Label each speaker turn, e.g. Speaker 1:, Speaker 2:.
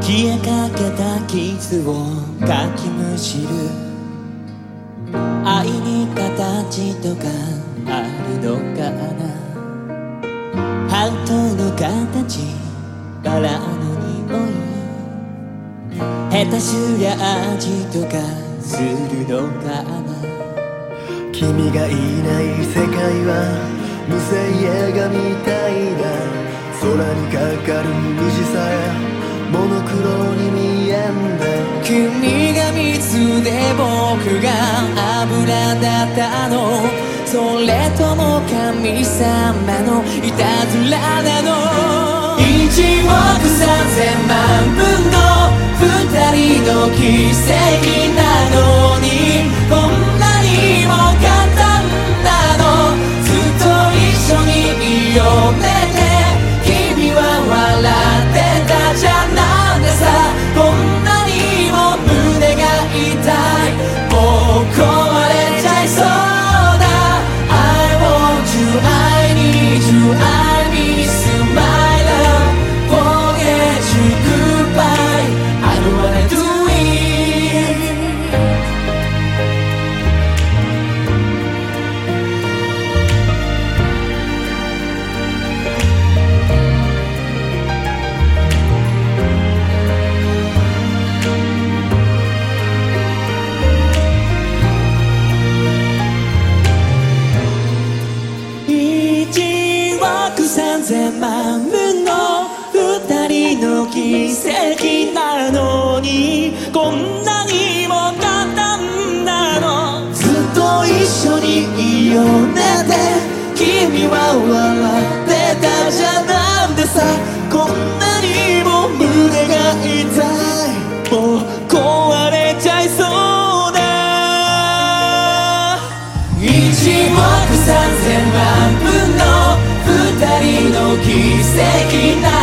Speaker 1: 消えかけた傷をかきむしる愛に形とかあるのかな。ハートの形バラの匂い下手すりゃ味とかするのかな。
Speaker 2: 君がいない世界は無声映画みたいだ。空にかかる虹さえモノクロに見えんだ。
Speaker 1: 君が水で僕が油だったの。それとも神様のいたずらなの。1億3000万分の2人の奇跡なのにこんなにも簡単なの。ずっと一緒にいようねって君は笑ってたじゃなんでさ。こんなにも胸が痛いもう壊れちゃいそうだ。 I want you, I need you, I miss my love, forget you, goodbye, I don't wanna do it. 1億3000万分の2人の奇跡なのにこんなにも簡単なの。ずっと一緒にいようねって君は笑ってたじゃなんでさ。こんなにも胸が痛いもう壊れちゃいそうだ。1億3000万分の2人の奇跡な